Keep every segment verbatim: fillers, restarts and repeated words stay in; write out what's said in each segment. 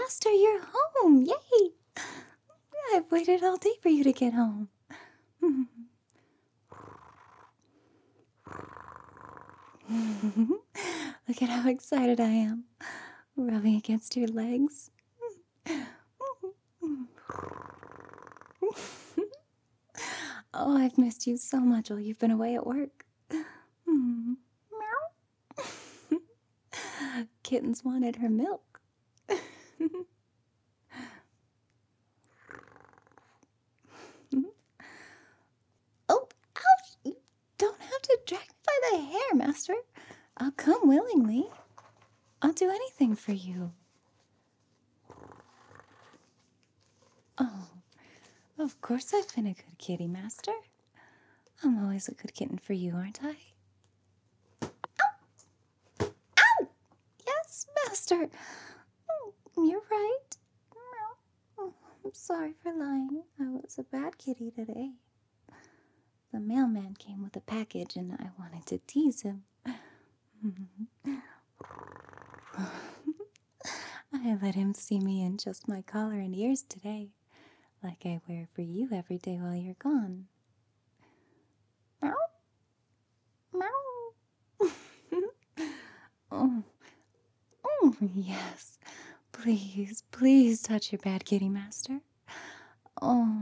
Master, you're home! Yay! I've waited all day for you to get home. Look at how excited I am, rubbing against your legs. Oh, I've missed you so much while you've been away at work. Meow. Kittens wanted her milk. Oh, ouch! You don't have to drag me by the hair, Master. I'll come willingly. I'll do anything for you. Oh, of course I've been a good kitty, Master. I'm always a good kitten for you, aren't I? Ow! Ow! Yes, Master. Oh, you're right. Oh, I'm sorry for lying. I was a bad kitty today. The mailman came with a package and I wanted to tease him. I let him see me in just my collar and ears today, like I wear for you every day while you're gone. Meow. Meow. Oh. Oh, yes. Please, please touch your bad kitty, Master. Oh.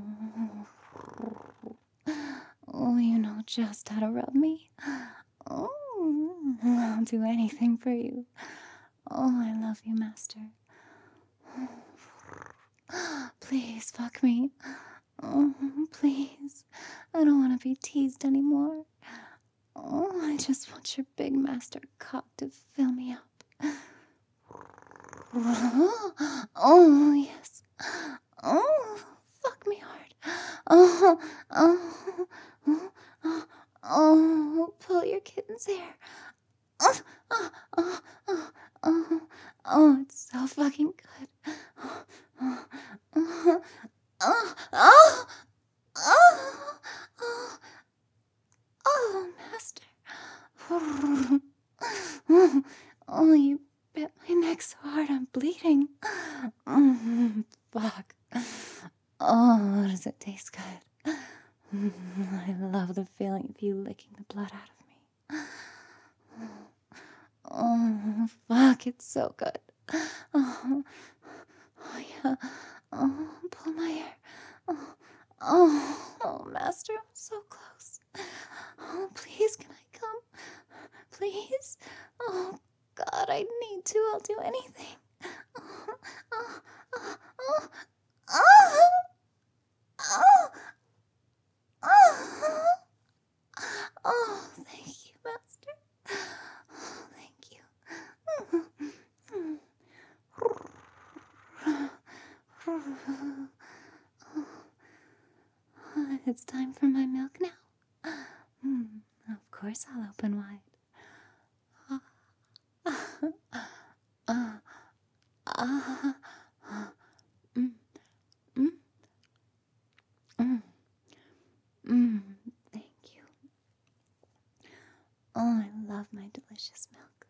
Oh, you know just how to rub me. Oh, I'll do anything for you. Oh, I love you, Master. Please fuck me. Oh, please. I don't want to be teased anymore. Oh, I just want your big master cock to fill me up. Oh, yes. Oh, fuck me hard. Oh, oh, oh, oh, oh, pull your kitten's hair. Oh, oh, oh, oh, oh, oh, it's so fucking good. Oh, oh, oh, oh, oh, oh, oh, oh, Master. Oh, you bit my neck so hard I'm bleeding. Mm, fuck. Oh, does it taste good? I love the feeling of you licking the blood out of me. Oh, fuck, it's so good. Oh, oh yeah. Oh, pull my hair. Oh, oh, oh, Master, I'm so close. Oh, please, can I come? Please? Oh, God, I need to. I'll do anything. Oh, oh, oh, oh, oh, oh, oh, oh, thank you, Master. Oh, thank you. It's time for my milk now. Mm, of course I'll open wide. Uh, uh, uh, mm, mm, mm, mm, thank you. Oh, I love my delicious milk.